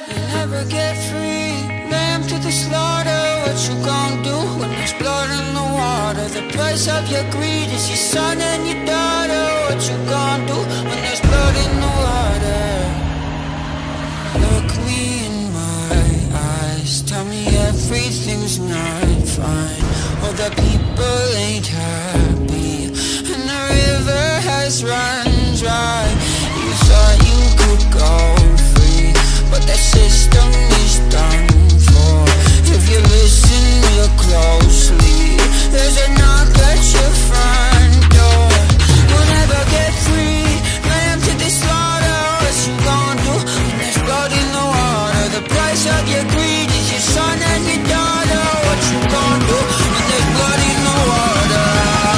Never get free, lamb to the slaughter. What you gon' do when there's blood in the water? The price of your greed is your son and your daughter. What you gon' do when there's blood in the water? Look me in my eyes, tell me everything's not fine. All the people ain't happy, and the river has run dry. You thought you could go free, but that system is done for. If you listen real closely, there's a knock at your front door. You'll never get free, lamb to the slaughter. What you gon' do when there's blood in the water? The price of your greed is your son and your daughter. What you gon' do when there's blood in the water?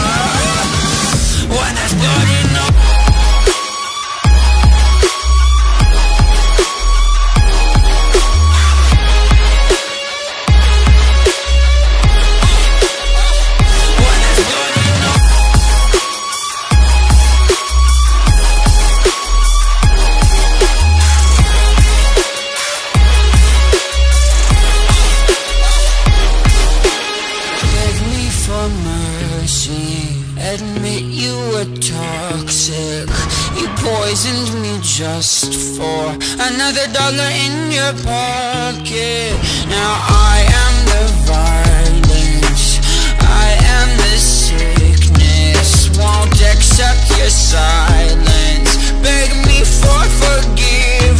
When there's blood in the water. Admit you were toxic. You poisoned me just for another dollar in your pocket. Now I am the violence, I am the sickness. Won't accept your silence, beg me for forgiveness.